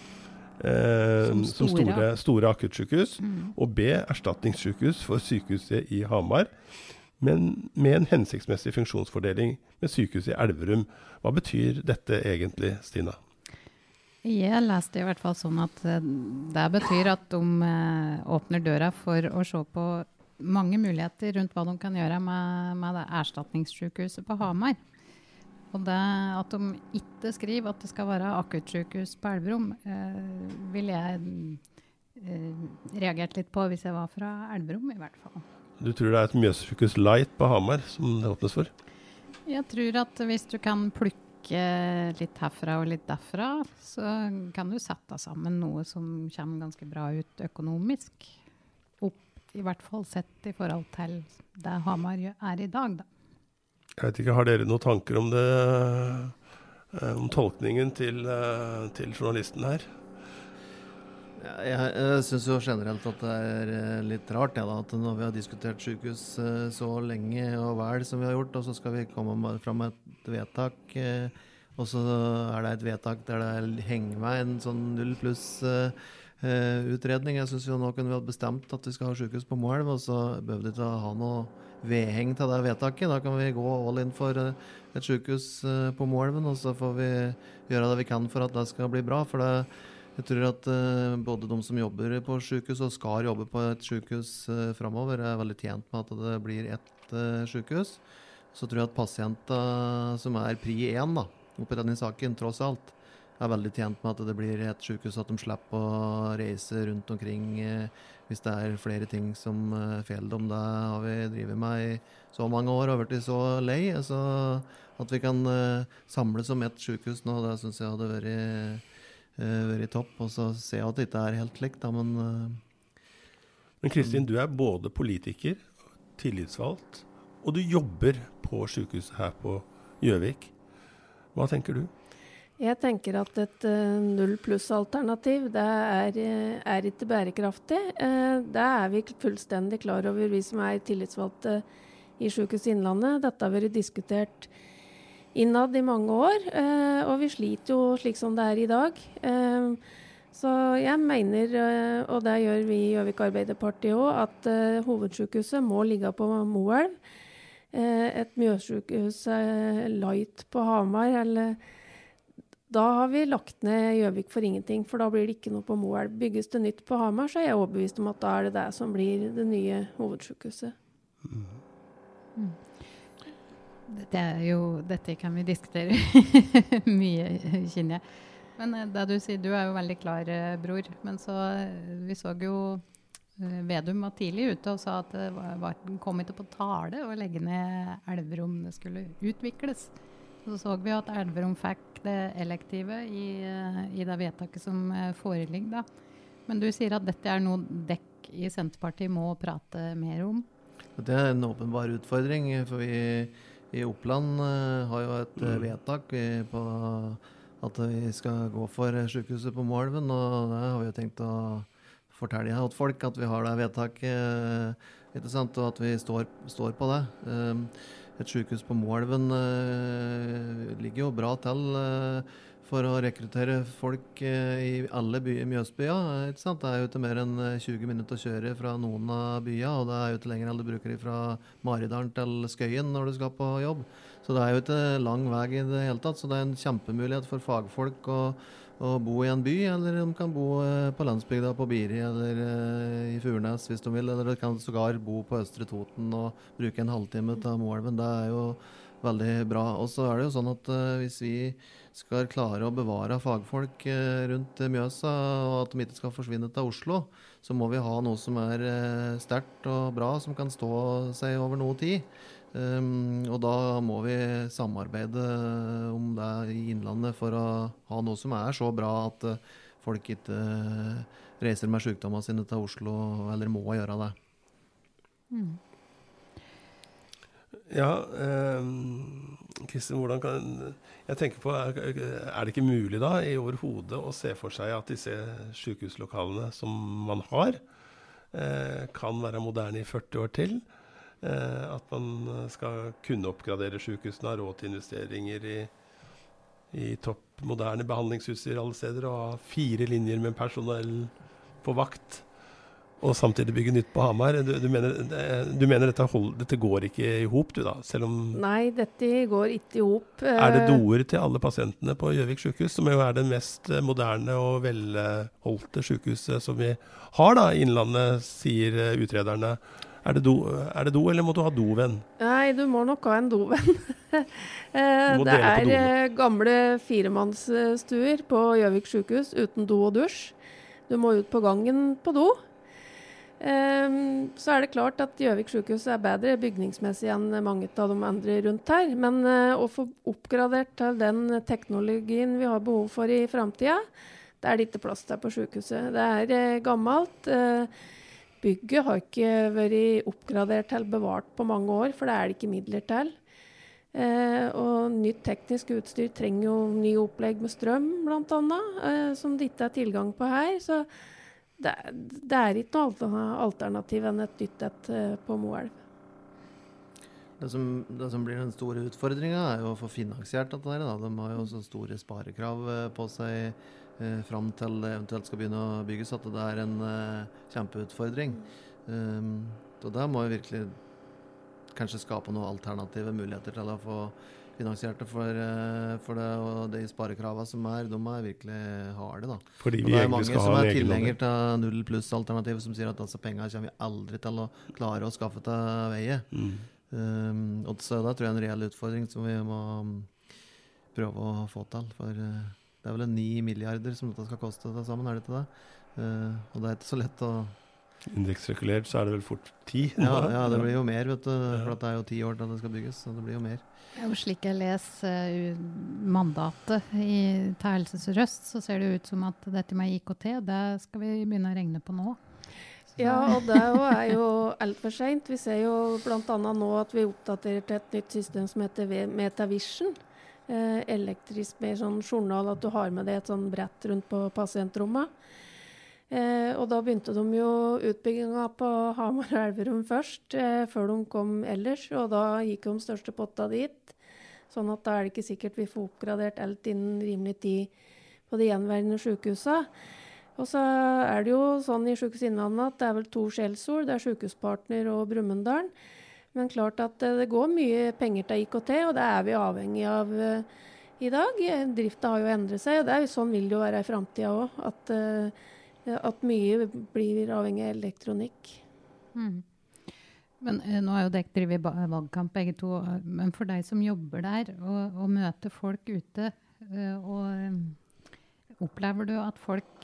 som store akuttsykehus, og B, erstatningssykehus for sykehuset i Hamar, men med en hensiktsmessig funksjonsfordeling med sykehuset i Elverum. Hva betyr dette egentlig, Stina? Jeg leste i hvert fall sånn at det betyr at de åpner døra for å se på mange muligheter rundt hva de kan gjøre med det erstatningssykehuset på Hamar. Og det at de ikke skriver at det skal være akuttsykehus på Elverum, ville jeg reagert litt på hvis jeg var fra Elverum i hvert fall. Du tror det er et Mjøssykehus light på Hamar som det åpnes for? Jeg tror at hvis du kan plukke litt herfra og litt derfra, så kan du sette sammen noe som kommer ganske bra ut økonomisk. I hvert fall sett i forhold til det Hamar er i dag, da. Jeg vet ikke, har dere noen tanker om det, om tolkningen til journalisten her? Jeg synes jo generelt at det er litt rart at når vi har diskutert sykehus så lenge og vel som vi har gjort, og så skal vi komme fram med et vedtak, og så er det et vedtak der det henger med en sånn 0+ utredning. Jeg synes jo nå kunne vi ha bestemt at vi skal ha sykehus på Moelv, og så bør vi ikke ha noe vedheng til det vedtaket. Da kan vi gå all inn for et sykehus på Moelven, og så får vi gjøre det vi kan for at det skal bli bra, for jeg tror at både de som jobber på sykehus og skal jobbe på et sykehus fremover er veldig tjent med at det blir et sykehus. Så tror jeg at pasienter som er pri 1 da, oppi denne saken, tross alt, er veldig tjent med at det blir et sykehus, at de slipper å reise rundt omkring hvis det er flere ting som feiler dem. Det har vi drivet med i så mange år og vært så lei, så at vi kan samles om et sykehus nå, det synes jeg hadde vært topp, og så ser jeg at det ikke er helt likt da, men Kristin, du er både politiker, tillitsvalgt, og du jobber på sykehuset her på Gjøvik. Hva tenker du? Jeg tenker at et 0+-alternativ, det er ikke bærekraftig. Det vi fullstendig klar over, vi som tillitsvalgte i Sykehuset Innlandet. Dette har vært diskutert innad i mange år, og vi sliter jo slik som det i dag. Så jeg mener, og det gjør vi i Gjøvik Arbeiderparti også, at hovedsykehuset må ligge på Moelv. Et Mjøssykehus light på Hamar, eller da har vi lagt ned Gjøvik for ingenting, for da blir det ikke noe på Moelv. Bygges det nytt på Hamar, så jeg overbevist om at da det som blir det nye hovedsykehuset. Dette kan vi diskutere mye, kjenner jeg. Men det du sier, du jo veldig klar, bror. Men vi så jo Vedum var tidlig ute og sa at det kom ikke på tale å legge ned Elverum, det skulle utvikles. Så vi at Elverum fikk det elektive i det vedtaket som foreligger da. Men du sier at dette noe dekk i Senterpartiet må prate mer om. Det en åpenbar utfordring, for vi i Oppland har jo et vedtak på at vi skal gå for sykehuset på Moelven, og det har vi jo tenkt å fortelle til folk at vi har det vedtaket, ikke sant, og at vi står på det. Et sykehus på Moelven ligger jo bra til for å rekruttere folk i alle Mjøsbyer, ikke sant? Det jo ikke mer enn 20 minutter å kjøre fra noen av byene, og det jo ikke lenger enn du bruker fra Maridalen til Skøyen når du skal på jobb. Så det jo ikke lang vei i det hele tatt, så det en kjempemulighet for fagfolk å bo i en by, eller de kan bo på landsbygda på Biri, eller i Furnes hvis de vil, eller de kan sågar bo på Østre Toten og bruke en halvtime til Moelven. Det jo veldig bra. Og så det jo sånn at hvis vi skal klare å bevare fagfolk rundt Mjøsa, og at de ikke skal forsvinne til Oslo, så må vi ha noe som sterkt og bra, som kan stå seg over noe tid. Og da må vi samarbeide om det i Innlandet for å ha noe som så bra at folk ikke reiser med sykdommene sine til Oslo, eller må gjøre det. Ja, Kristin, hvordan kan jeg tenke på, det ikke mulig da i overhodet å se for seg at disse sykehuslokalene som man har kan være moderne i 40 år til, at man skal kunne oppgradere sykehusene, ha råd til investeringer i topp moderne behandlingsutstyr alle steder, og ha 4 linjer med personell på vakt, og samtidig bygge nytt på Hamar. Du mener dette går ikke i hop, du da? Selv om Nei, dette går ikke i hop. Det doer til alle pasientene på Gjøvik sykehus, som jo det mest moderne og velholdte sykehuset som vi har da, i Innlandet, sier utrederne. Det do, eller må du ha dovenn? Nei, du må nok ha en dovenn. Det gamle 4-mannsstuer på Gjøvik sykehus uten do og dusj. Du må ut på gangen på do. Så det klart at Gjøvik sykehus bedre bygningsmessig enn mange av de andre rundt her. Men å få oppgradert til den teknologien vi har behov for i fremtiden, det det ikke plass til på sykehuset. Det gammelt. Bygget har ikke vært oppgradert til bevart på mange år, for det det ikke midler til. Og nytt teknisk utstyr trenger jo ny opplegg med strøm, blant annet, som det ikke tilgang på her. Så det ikke noe alternativ enn et nytt på Moelv. Det som blir den store utfordringen jo å få finansiert dette her. De har jo så store sparekrav på seg fram til det eventuelt skal begynne å bygges, at det en kjempeutfordring. Så der må vi virkelig kanskje skape noen alternative muligheter til å få finansiert det for det, og de sparekravene som de virkelig harde da. Fordi vi det mange som tilhenger til 0+-alternativet som sier at altså, penger kommer vi aldri til å klare å skaffe til veie. Og så da tror jeg en reell utfordring som vi må prøve å få til, for det vel 9 milliarder som dette skal koste det sammen, det ikke det? Og det ikke så lett å indeksregulert, så det vel fort 10. Ja, det blir jo mer, vet du, for det jo 10 år til det skal bygges, så det blir jo mer. Og slik jeg leser mandatet til Helse Sør-Øst, så ser det ut som at dette med IKT, det skal vi begynne å regne på nå. Ja, og det jo alt for sent. Vi ser jo blant annet nå at vi oppdaterer til et nytt system som heter Metavision. elektrisk med sånn journal, at du har med deg et sånn brett rundt på pasientrommet. Og da begynte de jo utbygginga på Hamar og Elverum først, før de kom ellers, og da gikk de største potta dit. Sånn at da er det ikke sikkert vi får oppgradert alt innen rimelig tid på de gjenværende sykehusene. Og så er det jo sånn i Sykehuset Innlandet at det er vel 2 skjellsord, det er Sykehuspartner og Brumunddal. Men klart at det går mye penger til IKT, og det er vi avhengig av i dag. Drifta har jo endret seg, og det er jo sånn vil det jo være i fremtiden også, at mye blir avhengig av elektronikk. Men nå har jo dere drevet valgkamp begge to, men for deg som jobber der og møter folk ute, opplever du at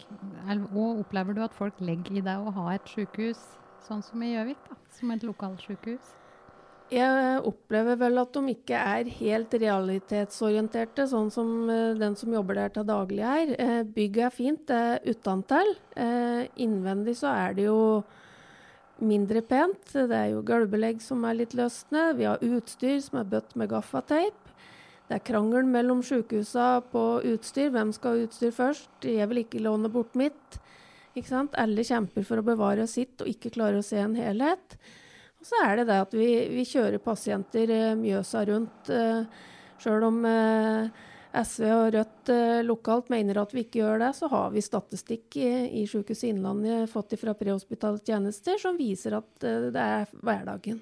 folk legger i deg å ha et sykehus sånn som i Gjøvik, da, som et lokalsykehus? Jeg opplever vel at de ikke er helt realitetsorienterte, sånn som den som jobber der til daglig er. Bygget er fint, det er utentil. Innvendig så er det jo mindre pent. Det er jo gulvbelegg som er litt løsne. Vi har utstyr som er bøtt med gaffateip. Det er krangel mellom sykehusene på utstyr. Hvem skal ha utstyr først? Jeg vil ikke låne bort mitt. Ikke sant? Alle kjemper for å bevare sitt og ikke klare å se en helhet. Og så er det det at vi kjører pasienter Mjøsa rundt, selv om SV og Rødt lokalt mener at vi ikke gjør det, så har vi statistikk i Sykehuset Innlandet fått fra prehospitale tjenester som viser at det er hverdagen.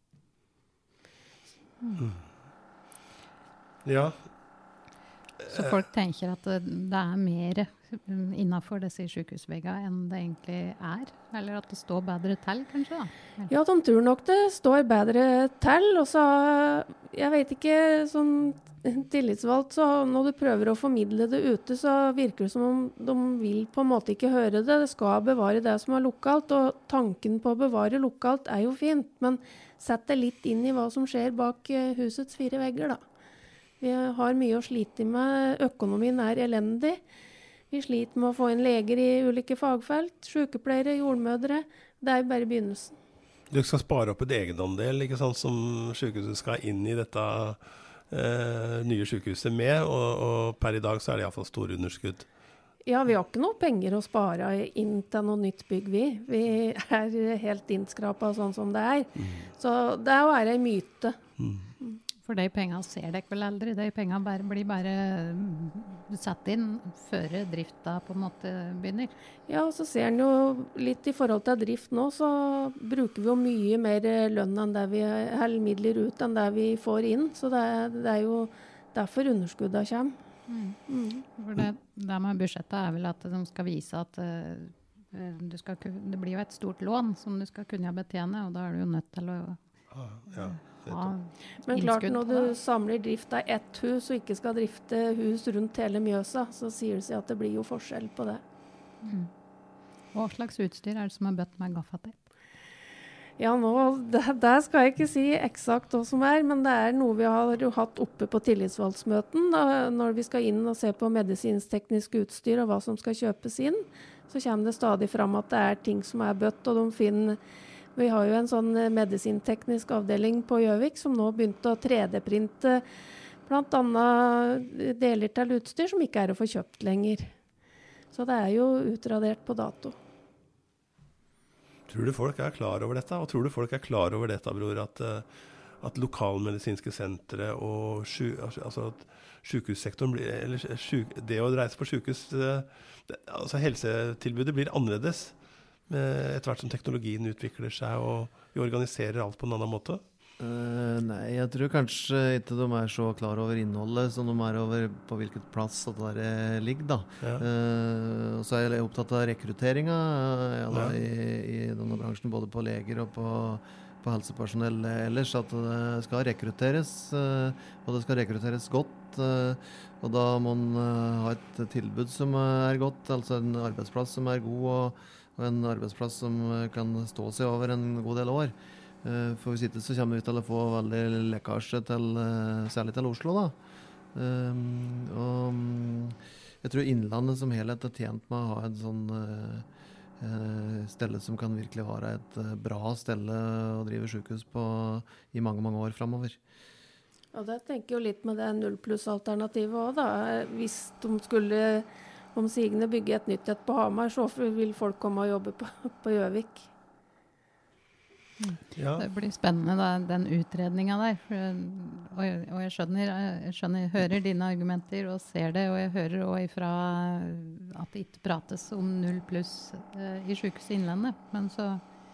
Ja. Så folk tenker at det er mer innenfor disse sykehusveggene enn det egentlig er? Eller at det står bedre til, kanskje? Da? Ja, de tror nok det står bedre til. Og så, jeg vet ikke, som tillitsvalgt, så når du prøver å formidle det ute, så virker det som om de vil på en måte ikke høre det. Det skal bevare det som er lokalt, og tanken på å bevare lokalt er jo fint. Men sett deg litt inn i hva som skjer bak husets 4 vegger, da. Vi har mye å slite med. Økonomien er elendig. Vi sliter med å få inn leger i ulike fagfelt, sykepleiere, jordmødre. Det er jo bare begynnelsen. Du skal spare opp et egenandel, ikke sant, som sykehuset skal inn i dette nye sykehuset med, og per i dag så er det i hvert fall store underskudd. Ja, vi har ikke noe penger å spare inn til noe nytt bygg, vi. Vi er helt innskrapet sånn som det er. Så det er jo en myte. For de pengene ser dere vel aldri. De pengene blir bare satt inn før drifta på en måte begynner. Ja, og så ser en jo litt i forhold til drift nå, så bruker vi jo mye mer lønn enn det vi eller midler ut enn det vi får inn. Så det er jo derfor underskuddet kommer. For det med budsjettet er vel at de skal vise at det blir jo et stort lån som du skal kunne betjene, og da er du jo nødt til å men klart, når du samler drift av ett hus og ikke skal drifte hus rundt hele Mjøsa, så sier det seg at det blir jo forskjell på det. Hva slags utstyr er det som er bøtt med gaffateip? Ja, det skal jeg ikke si eksakt hva som er, men det er noe vi har jo hatt oppe på tillitsvalgsmøten. Når vi skal inn og se på medisinsk-teknisk utstyr og hva som skal kjøpes inn, så kommer det stadig fram at det er ting som er bøtt, og de finner. Vi har jo en sånn medisinteknisk avdeling på Gjøvik som nå begynte å 3D-printe blant annet deler til utstyr som ikke er å få kjøpt lenger. Så det er jo utradert på dato. Tror du folk er klar over dette? Og tror du folk er klar over dette, Bror, at lokalmedisinske sentre og sykehussektoren blir, eller det å reise på sykehus, altså helsetilbudet blir annerledes etter hvert som teknologien utvikler seg og vi organiserer alt på en annen måte? Nei, jeg tror kanskje ikke de er så klar over innholdet som de er over på hvilket plass at det ligger da. Og så er jeg opptatt av rekrutteringen i denne bransjen, både på leger og på helsepersonell ellers, at det skal rekrutteres, og det skal rekrutteres godt, og da må man ha et tilbud som er godt, altså en arbeidsplass som er god, og en arbeidsplass som kan stå seg over en god del år. For hvis ikke så kommer vi til å få veldig lekkasje særlig til Oslo da. Og jeg tror Innlandet som helhet er tjent med å ha et sånn stelle som kan virkelig være et bra stelle å drive sykehus på i mange, mange år fremover. Og det tenker jo litt med det 0+-alternativet også da. Hvis de skulle om sigende bygge et nytt et på Hamar, så vil folk komme og jobbe på Gjøvik. Ja. Det blir spennende da, den utredningen der. Og jeg skjønner, hører dine argumenter og ser det, og jeg hører også ifra at det ikke prates om 0+ i Sykehuset Innlandet. Men så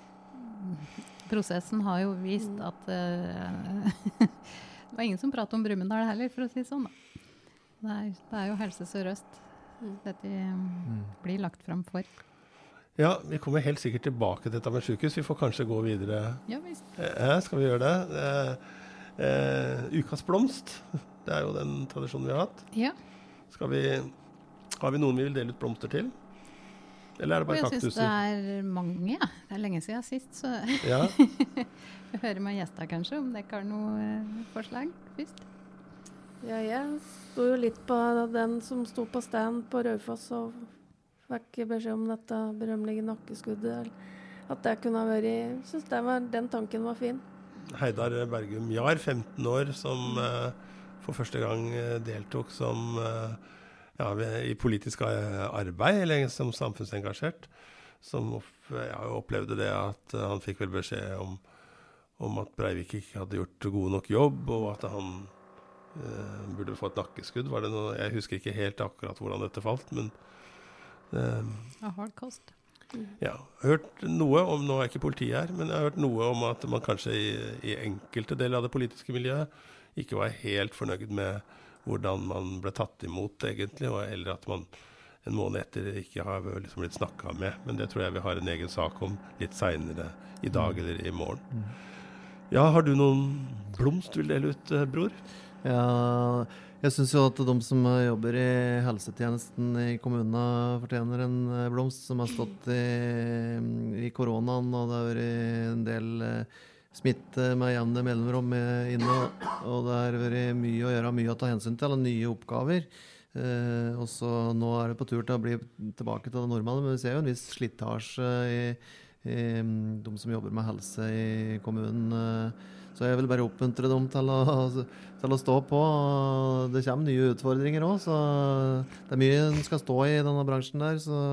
prosessen har jo vist at det var ingen som pratet om Brumunddal heller, for å si sånn da. Det jo Helse Sør-Øst dette blir lagt frem for. Ja, vi kommer helt sikkert tilbake til dette med sykehus. Vi får kanskje gå videre. Ja, visst. Skal vi gjøre det? Ukas blomst, det jo den tradisjonen vi har hatt. Ja. Har vi noen vi vil dele ut blomster til? Eller det bare kaktuser? Jeg synes det mange, ja. Det lenge siden sist, så ja. Jeg hører med gjester kanskje, om det ikke har noe forslag først. Ja, jeg stod jo litt på den som stod på stand på Raufoss og fikk beskjed om dette berømmelige nakkeskuddet. At det kunne ha vært, jeg synes den tanken var fin. Heidar Bergum Jahr, 15 år, som for første gang deltok som i politisk arbeid, eller som samfunnsengasjert, som opplevde det at han fikk vel beskjed om at Breivik ikke hadde gjort god nok jobb, og at han burde få et nakkeskudd. Var det noe, jeg husker ikke helt akkurat hvordan dette falt, men hard kost. Ja, jeg har hørt noe om, nå ikke politiet her, men jeg har hørt noe om at man kanskje i enkelte deler av det politiske miljøet ikke var helt fornøyd med hvordan man ble tatt imot egentlig, eller at man en måned etter ikke har liksom blitt snakket med. Men det tror jeg vi har en egen sak om litt senere i dag eller i morgen. Ja, har du noen blomst du vil dele ut, bror? Ja, jeg synes jo at de som jobber i helsetjenesten i kommunene fortjener en blomst, som har stått i koronaen, og det har vært en del smitte med jevne mellomrom inne, og det har vært mye å gjøre, mye å ta hensyn til, og nye oppgaver. Og så nå det på tur til å bli tilbake til det normale, men vi ser jo en viss slitasje i de som jobber med helse i kommunen. Så jeg vil bare oppmuntre dem til å stå på. Det kommer nye utfordringer også, så det mye en skal stå i denne bransjen der, så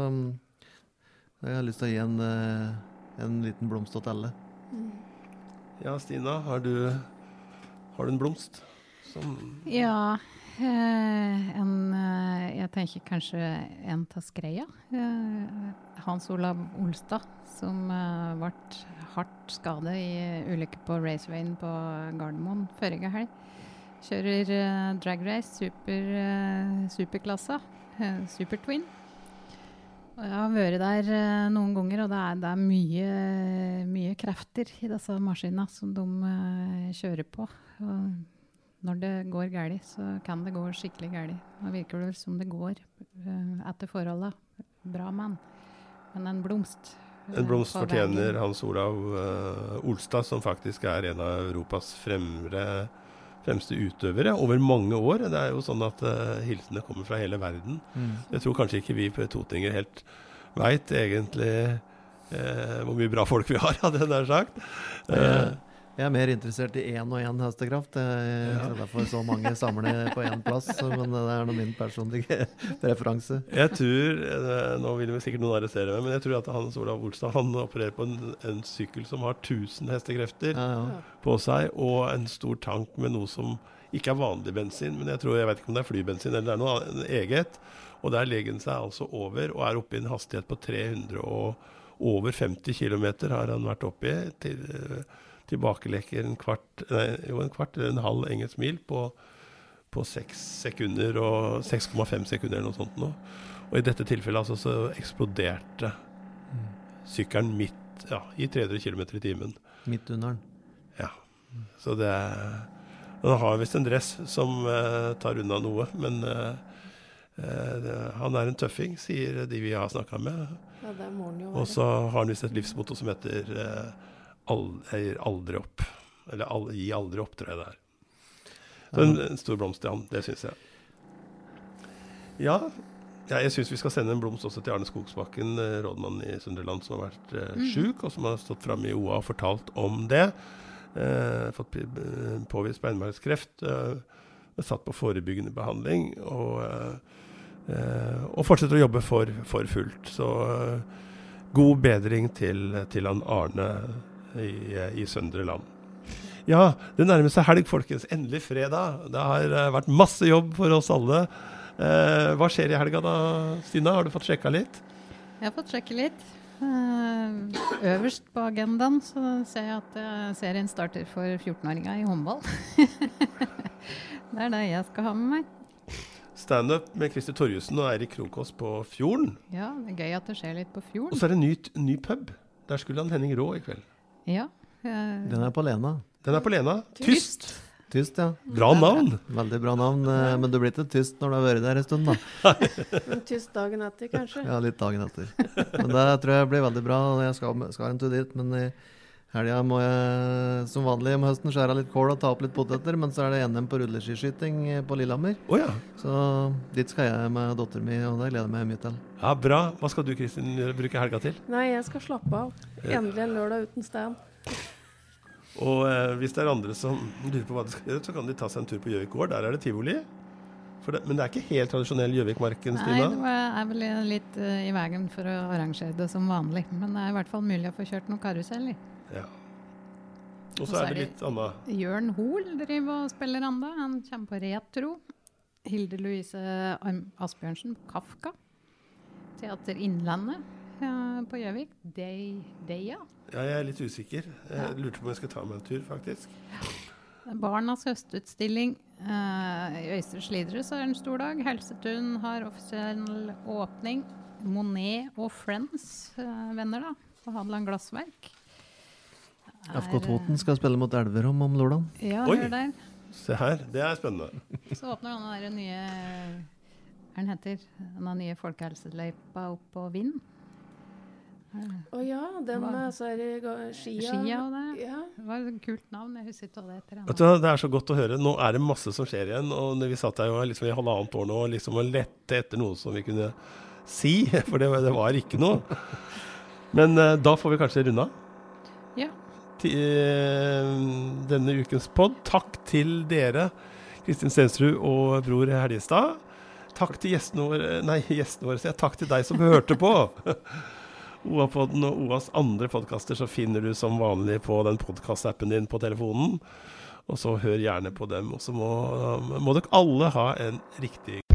jeg har lyst til å gi en liten blomst til alle. Ja, Stina, har du en blomst? Ja, jeg tenker kanskje en til Skreia. Hans Olav Olstad, som ble hardt skadet i ulykke på racewayen på Gardermoen forrige helg. Kjører drag race, superklassa, Super Twin. Og jeg har vært der noen ganger, og det er mye krefter i disse maskinene som de kjører på. Og når det går galt, så kan det gå skikkelig galt. Det virker vel som det går etter forholdet. Bra mann. Men en blomst. En blomst fortjener Hans Olav Olstad, som faktisk er en av Europas fremste utøvere over mange år. Det er jo sånn at hilsene kommer fra hele verden. Jeg tror kanskje ikke vi på Totinger helt vet egentlig hvor mye bra folk vi har, hadde jeg nær sagt. Jeg er mer interessert i en og en hestekraft. Jeg ser derfor så mange samler på en plass, men det er noe min personlige referanse. Jeg tror, nå vil vi sikkert noen arrestere meg, men jeg tror at Hans Olav Olstad, han opererer på en sykkel som har 1000 hestekrefter på seg, og en stor tank med noe som ikke er vanlig bensin, men jeg vet ikke om det er flybensin, eller det er noe eget, og der legger den seg altså over, og er oppe i en hastighet på 300 og over 50 kilometer har han vært oppe i, tilbakelekker en kvart eller en halv engelsk mil på 6 sekunder og 6,5 sekunder eller noe sånt nå. Og i dette tilfellet altså så eksploderte sykkelen midt i 300 km i timen. Midt under den. Ja. Så den har vist en dress som tar unna noe, men han er en tøffing, sier de vi har snakket med. Ja, det må han jo være. Og så har han vist et livsmotto som heter aldri opp. Eller gi aldri opp, tror jeg det er. Så en stor blomst til han, det synes jeg. Ja, jeg synes vi skal sende en blomst også til Arne Skogsbakken, rådmann i Sønderland, som har vært syk, og som har stått frem i OA og fortalt om det. fått påvist beinmargskreft, satt på forebyggende behandling, og fortsetter å jobbe for fullt. Så god bedring til han Arne i Søndre Land. Ja, det nærmer seg helg, folkens. Endelig fredag. Det har vært masse jobb for oss alle. Hva skjer i helga da, Stina? Har du fått sjekka litt? Jeg har fått sjekke litt. Øverst på agendaen så ser jeg at serien starter for 14-åringer i håndball. Det det jeg skal ha med meg. Stand-up med Christer Torjussen og Eirik Krokås på Fjorden. Ja, det gøy at det skjer litt på Fjorden. Og så det ny pub. Der skulle han Henning Rå i kveld. Ja. Den på Lena. Den på Lena. Tyst. Tyst, ja. Bra navn. Veldig bra navn, men du blir ikke tyst når du har vært der en stund, da. Men tyst dagen etter, kanskje? Ja, litt dagen etter. Men det tror jeg blir veldig bra. Jeg skal en tur dit, men i helga må jeg som vanlig om høsten skjære litt kål og ta opp litt poteter, men så det NM på rulleskiskyting på Lillehammer. Ja. Så dit skal jeg med datteren min, og det gleder jeg meg mye til. Ja, bra. Hva skal du, Kristin, bruke helga til? Nei, jeg skal slappe av. Endelig en lørdag uten stand. Og hvis det andre som lurer på hva de skal gjøre, så kan de ta seg en tur på Gjøvik gård. Der det tivoli. Men det ikke helt tradisjonell Gjøvikmarken, Stina? Nei, det vel litt i veien for å arrangere det som vanlig. Men det i hvert fall mulig å få kjørt noen karusell i. Ja. Og så det litt annet. Jørn Hoel driver og spiller anda. Han kommer på retro. Hilde Louise Asbjørnsen på Kafka. Teater Innlandet på Gjøvik. Deia. Ja, jeg litt usikker. Jeg lurte på om jeg skal ta meg en tur, faktisk. Barnas høstutstilling i Øystre Slidre, så en stor dag. Helsetun har offisiell åpning. Monet og Friends, venner da, på Hadeland Glassverk. FK Toten skal spille mot Elverum om lørdagen. Ja, Oi. hør der. Se her, det spennende. Så åpner denne der nye, den heter, denne nye folkehelseløypa opp på Vind. Ja, den med Skia og det. Ja. Det var et kult navn, jeg husker ikke hva det heter. Vet du, det så godt å høre. Nå det masse som skjer igjen, og når vi satt der jo liksom i halvannet år nå, liksom å lette etter noe som vi kunne si, for det var ikke noe. Men da får vi kanskje runde av. Ja. Denne ukens podd. Takk til dere, Kristin Stensrud og Bror Helgestad. Takk til gjestene våre. Takk til deg som hørte på. OA-podden og OAs andre podcaster så finner du som vanlig på den podcast-appen din på telefonen. Og så hør gjerne på dem. Og så må dere alle ha en riktig